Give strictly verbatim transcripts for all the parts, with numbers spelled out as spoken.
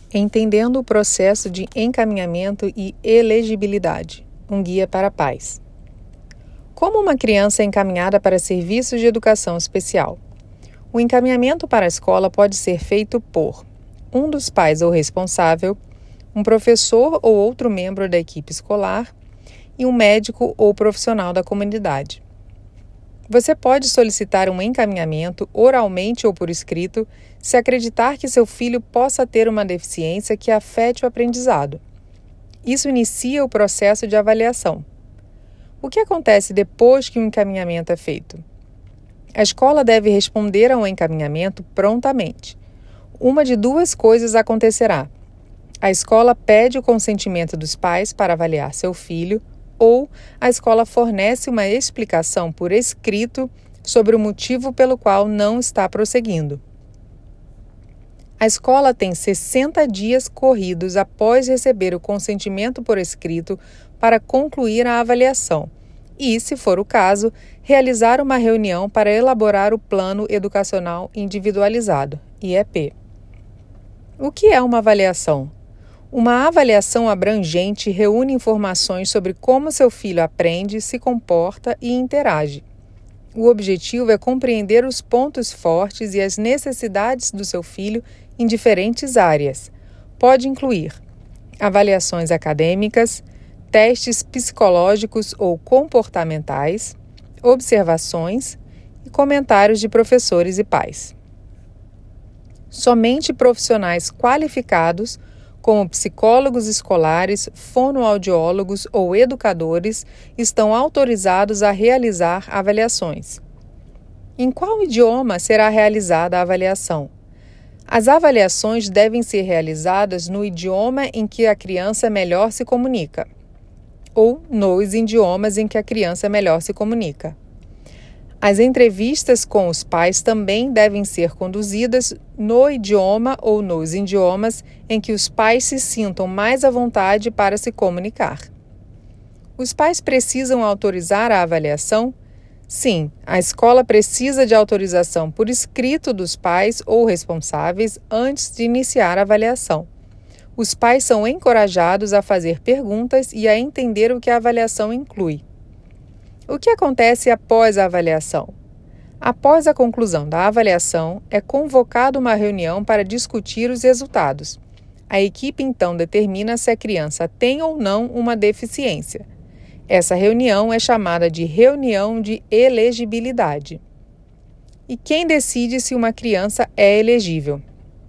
Entendendo o processo de encaminhamento e elegibilidade, um guia para pais. Como uma criança é encaminhada para serviços de educação especial? O encaminhamento para a escola pode ser feito por um dos pais ou responsável, um professor ou outro membro da equipe escolar e um médico ou profissional da comunidade. Você pode solicitar um encaminhamento oralmente ou por escrito se acreditar que seu filho possa ter uma deficiência que afete o aprendizado. Isso inicia o processo de avaliação. O que acontece depois que o encaminhamento é feito? A escola deve responder ao encaminhamento prontamente. Uma de duas coisas acontecerá. A escola pede o consentimento dos pais para avaliar seu filho, ou a escola fornece uma explicação por escrito sobre o motivo pelo qual não está prosseguindo. A escola tem sessenta dias corridos após receber o consentimento por escrito para concluir a avaliação e, se for o caso, realizar uma reunião para elaborar o Plano Educacional Individualizado, I E P. O que é uma avaliação? Uma avaliação abrangente reúne informações sobre como seu filho aprende, se comporta e interage. O objetivo é compreender os pontos fortes e as necessidades do seu filho em diferentes áreas. Pode incluir avaliações acadêmicas, testes psicológicos ou comportamentais, observações e comentários de professores e pais. Somente profissionais qualificados, como psicólogos escolares, fonoaudiólogos ou educadores, estão autorizados a realizar avaliações. Em qual idioma será realizada a avaliação? As avaliações devem ser realizadas no idioma em que a criança melhor se comunica, ou nos idiomas em que a criança melhor se comunica. As entrevistas com os pais também devem ser conduzidas no idioma ou nos idiomas em que os pais se sintam mais à vontade para se comunicar. Os pais precisam autorizar a avaliação? Sim, a escola precisa de autorização por escrito dos pais ou responsáveis antes de iniciar a avaliação. Os pais são encorajados a fazer perguntas e a entender o que a avaliação inclui. O que acontece após a avaliação? Após a conclusão da avaliação, é convocada uma reunião para discutir os resultados. A equipe então determina se a criança tem ou não uma deficiência. Essa reunião é chamada de reunião de elegibilidade. E quem decide se uma criança é elegível?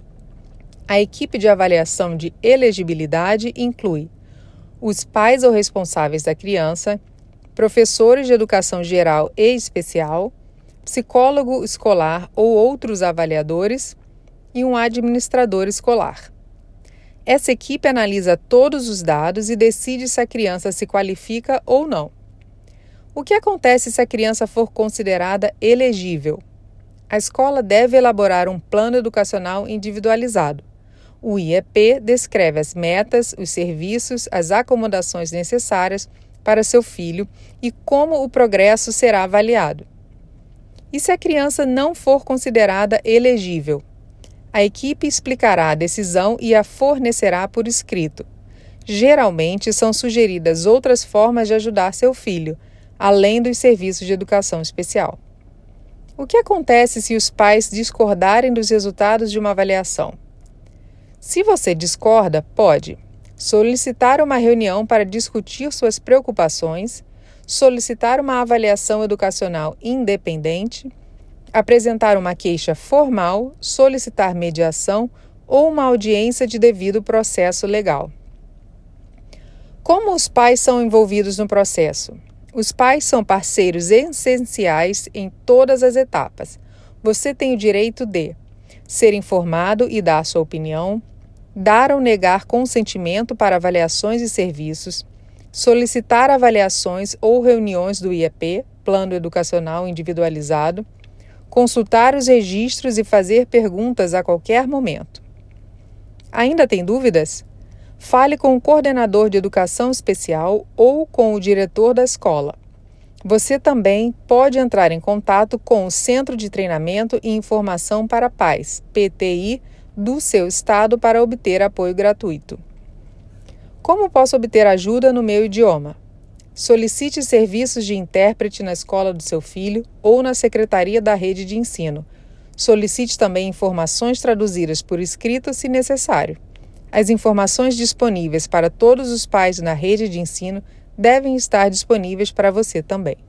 A equipe de avaliação de elegibilidade inclui os pais ou responsáveis da criança, professores de educação geral e especial, psicólogo escolar ou outros avaliadores e um administrador escolar. Essa equipe analisa todos os dados e decide se a criança se qualifica ou não. O que acontece se a criança for considerada elegível? A escola deve elaborar um plano educacional individualizado. O I E P descreve as metas, os serviços, as acomodações necessárias para seu filho e como o progresso será avaliado. E se a criança não for considerada elegível? A equipe explicará a decisão e a fornecerá por escrito. Geralmente são sugeridas outras formas de ajudar seu filho, além dos serviços de educação especial. O que acontece se os pais discordarem dos resultados de uma avaliação? Se você discorda, pode solicitar uma reunião para discutir suas preocupações, solicitar uma avaliação educacional independente, apresentar uma queixa formal, solicitar mediação ou uma audiência de devido processo legal. Como os pais são envolvidos no processo? Os pais são parceiros essenciais em todas as etapas. Você tem o direito de ser informado e dar sua opinião, dar ou negar consentimento para avaliações e serviços, solicitar avaliações ou reuniões do I E P, Plano Educacional Individualizado, consultar os registros e fazer perguntas a qualquer momento. Ainda tem dúvidas? Fale com o coordenador de educação especial ou com o diretor da escola. Você também pode entrar em contato com o Centro de Treinamento e Informação para Pais, P T I, do seu estado para obter apoio gratuito. Como posso obter ajuda no meu idioma? Solicite serviços de intérprete na escola do seu filho ou na secretaria da rede de ensino. Solicite também informações traduzidas por escrito, se necessário. As informações disponíveis para todos os pais na rede de ensino devem estar disponíveis para você também.